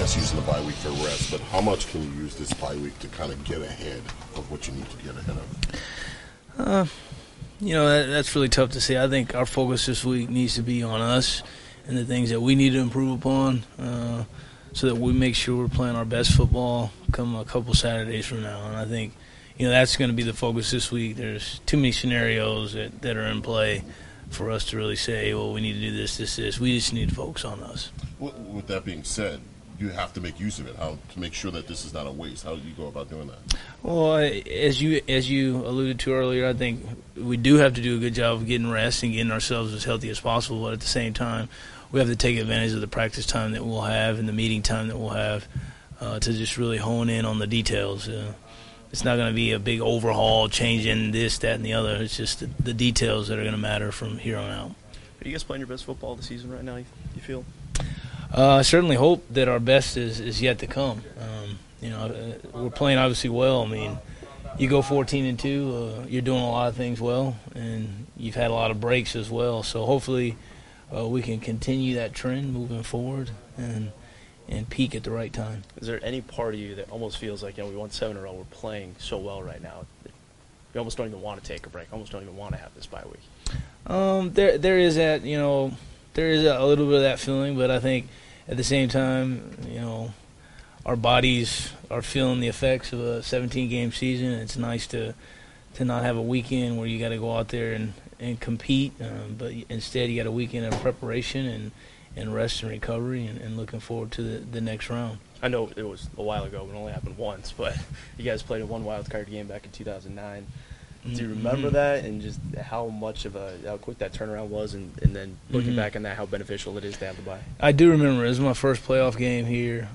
guess, using the bye week for rest, but how much can you use this bye week to kind of get ahead of what you need to get ahead of? That's really tough to say. I think our focus this week needs to be on us and the things that we need to improve upon so that we make sure we're playing our best football come a couple Saturdays from now. And I think, that's going to be the focus this week. There's too many scenarios that are in play for us to really say, well, we need to do this, this, this. We just need to focus on us. With that being said, you have to make use of it. How to make sure that this is not a waste? How do you go about doing that? Well, as you alluded to earlier, I think we do have to do a good job of getting rest and getting ourselves as healthy as possible. But at the same time, we have to take advantage of the practice time that we'll have and the meeting time that we'll have to just really hone in on the details. It's not going to be a big overhaul, changing this, that, and the other. It's just the details that are going to matter from here on out. Are you guys playing your best football of the season right now, you feel? I certainly hope that our best is yet to come. We're playing obviously well. I mean, you go 14-2, you're doing a lot of things well, and you've had a lot of breaks as well. So hopefully we can continue that trend moving forward and peak at the right time. Is there any part of you that almost feels like, we won 7 in a row, we're playing so well right now, you almost don't even want to take a break, almost don't even want to have this bye week? There is that, there is a little bit of that feeling, but I think at the same time, our bodies are feeling the effects of a 17-game season. It's nice to not have a weekend where you got to go out there and compete, but instead you got a weekend of preparation and rest and recovery and looking forward to the next round. I know it was a while ago, it only happened once, but you guys played a one wild card game back in 2009. Do you remember that and just how quick that turnaround was and then looking back on that, how beneficial it is to have the bye? I do remember. It was my first playoff game here.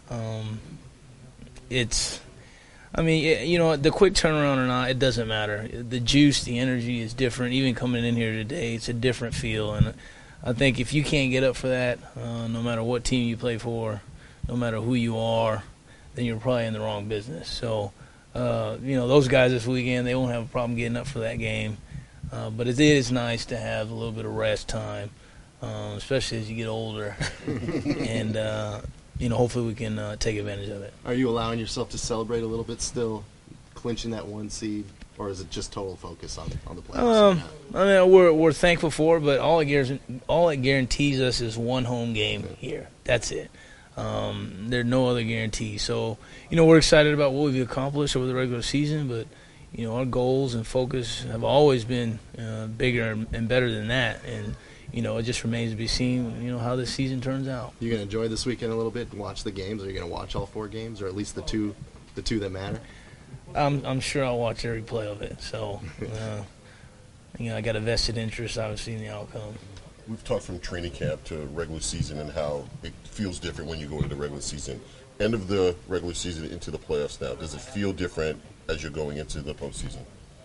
The quick turnaround or not, it doesn't matter. The juice, the energy is different. Even coming in here today, it's a different feel. And I think if you can't get up for that, no matter what team you play for, no matter who you are, then you're probably in the wrong business. So, those guys this weekend, they won't have a problem getting up for that game. But it is nice to have a little bit of rest time, especially as you get older. And, hopefully we can take advantage of it. Are you allowing yourself to celebrate a little bit still, clinching that 1 seed, or is it just total focus on the playoffs? We're thankful for it, but all it guarantees us is one home game here. That's it. There are no other guarantees. So, we're excited about what we've accomplished over the regular season, but, our goals and focus have always been bigger and better than that. And, it just remains to be seen, how this season turns out. You going to enjoy this weekend a little bit and watch the games? Are you going to watch all 4 games, or at least the two that matter? I'm sure I'll watch every play of it. So, I got a vested interest, obviously, in the outcome. We've talked from training camp to regular season and how it feels different when you go to the regular season. End of the regular season into the playoffs now. Does it feel different as you're going into the postseason?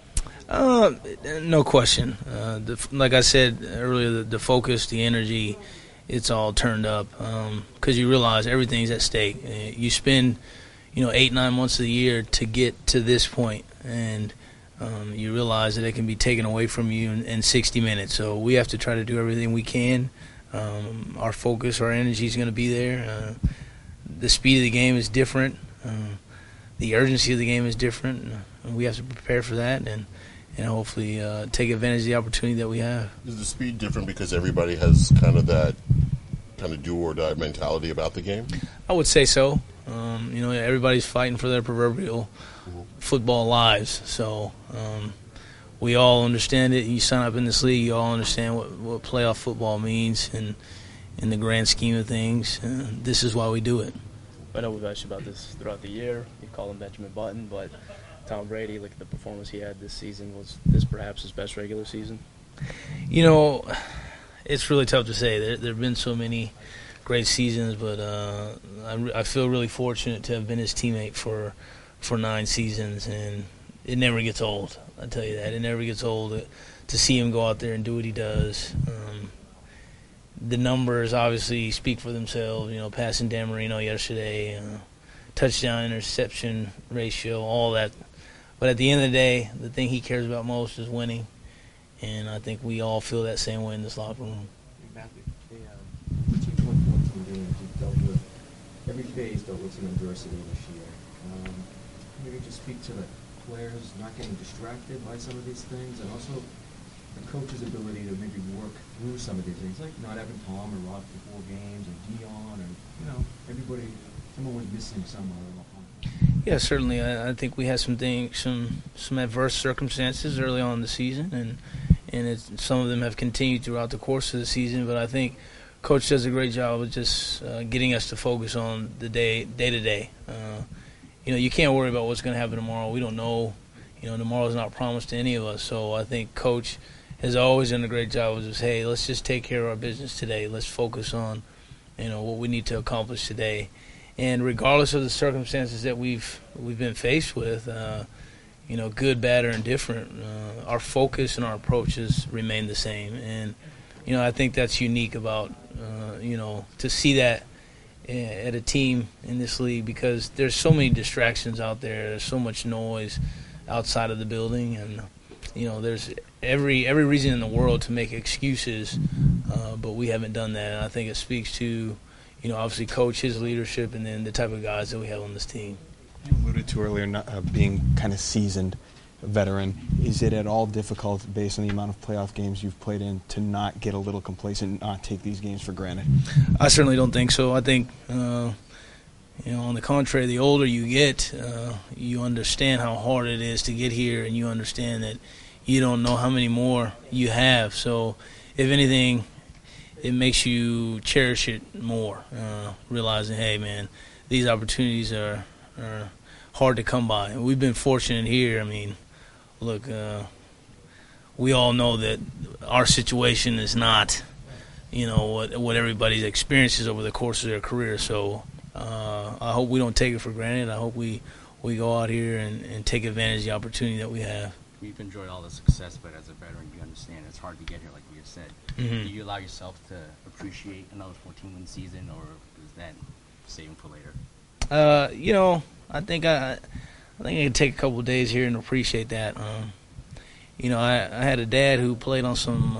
No question. Like I said earlier, the focus, the energy, it's all turned up because you realize everything's at stake. You spend, 8-9 months of the year to get to this point, and you realize that it can be taken away from you in 60 minutes. So we have to try to do everything we can. Our focus, our energy is going to be there. The speed of the game is different. The urgency of the game is different. We have to prepare for that and hopefully take advantage of the opportunity that we have. Is the speed different because everybody has kind of that do-or-die mentality about the game? I would say so. Everybody's fighting for their proverbial football lives. So we all understand it. You sign up in this league, you all understand what playoff football means and in the grand scheme of things. This is why we do it. I know we've asked you about this throughout the year. You call him Benjamin Button, but Tom Brady, look at the performance he had this season. Was this perhaps his best regular season? It's really tough to say. There have been so many great seasons, but I feel really fortunate to have been his teammate for 9 seasons, and it never gets old. I tell you that. It never gets old to see him go out there and do what he does. The numbers obviously speak for themselves, passing Dan Marino yesterday, touchdown, interception ratio, all that. But at the end of the day, the thing he cares about most is winning, and I think we all feel that same way in this locker room. Matthew, the team's won 14 games. You've dealt with every faced with some adversity this year. Maybe just speak to the players not getting distracted by some of these things, and also the coach's ability to maybe work through some of these things, like not having Palmer rock for 4 games, or Dion, or everybody. Someone was missing somewhere along the line. Yeah, certainly. I think we had some adverse circumstances early on in the season, and some of them have continued throughout the course of the season. But I think Coach does a great job of just getting us to focus on the day to day. You can't worry about what's going to happen tomorrow. We don't know. Tomorrow's not promised to any of us. So I think Coach has always done a great job of just, hey, let's just take care of our business today. Let's focus on, what we need to accomplish today. And regardless of the circumstances that we've been faced with, good, bad, or indifferent, our focus and our approaches remain the same. And, I think that's unique about, to see that at a team in this league, because there's so many distractions out there. There's so much noise outside of the building, and there's every reason in the world to make excuses, but we haven't done that. And I think it speaks to obviously Coach, his leadership, and then the type of guys that we have on this team. You alluded to earlier being kind of seasoned veteran. Is it at all difficult, based on the amount of playoff games you've played in, to not get a little complacent and not take these games for granted? I certainly don't think so. I think, on the contrary, the older you get, you understand how hard it is to get here, and you understand that you don't know how many more you have. So, if anything, it makes you cherish it more, realizing, hey, man, these opportunities are hard to come by. And we've been fortunate here. I mean, look, we all know that our situation is not, what everybody's experiences over the course of their career. So I hope we don't take it for granted. I hope we go out here and take advantage of the opportunity that we have. We've enjoyed all the success, but as a veteran, you understand it's hard to get here, like you just said. Mm-hmm. Do you allow yourself to appreciate another 14-win season, or is that saving for later? I think I can take a couple of days here and appreciate that. I had a dad who played on some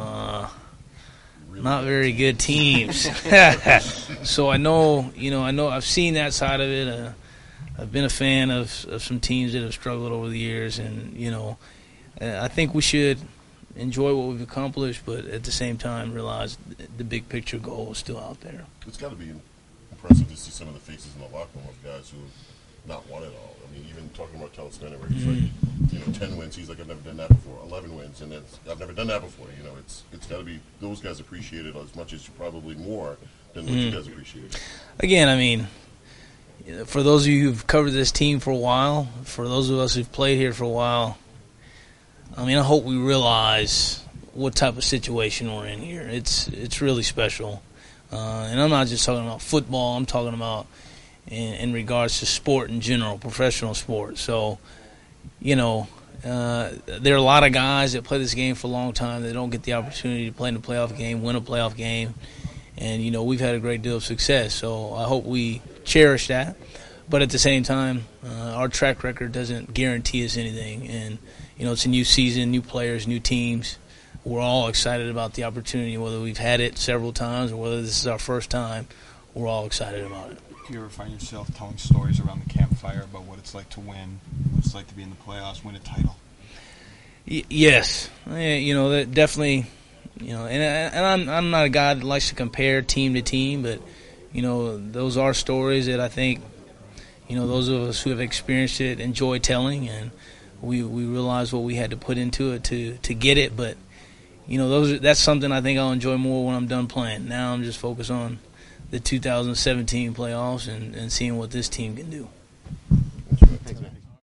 not very good teams, so I know I've seen that side of it. I've been a fan of some teams that have struggled over the years, and I think we should enjoy what we've accomplished, but at the same time realize the big picture goal is still out there. It's got to be impressive to see some of the faces in the locker room of guys who have not won it all. I mean, even talking about Tell Spencer, where he's like, 10 wins, he's like, I've never done that before. 11 wins, and I've never done that before. It's got to be, those guys appreciate it as much as probably more than what you guys appreciate it. Again, I mean, for those of you who've covered this team for a while, for those of us who've played here for a while, I mean, I hope we realize what type of situation we're in here. It's really special. And I'm not just talking about football. I'm talking about in regards to sport in general, professional sport. So, there are a lot of guys that play this game for a long time that don't get the opportunity to play in a playoff game, win a playoff game. And, we've had a great deal of success. So I hope we cherish that. But at the same time, our track record doesn't guarantee us anything. And, it's a new season, new players, new teams. We're all excited about the opportunity, whether we've had it several times or whether this is our first time. We're all excited about it. Do you ever find yourself telling stories around the campfire about what it's like to win, what it's like to be in the playoffs, win a title? Yes. That definitely, and I'm not a guy that likes to compare team to team, but, those are stories that I think, those of us who have experienced it enjoy telling, and we realize what we had to put into it to get it, but that's something I think I'll enjoy more when I'm done playing. Now I'm just focused on the 2017 playoffs and seeing what this team can do.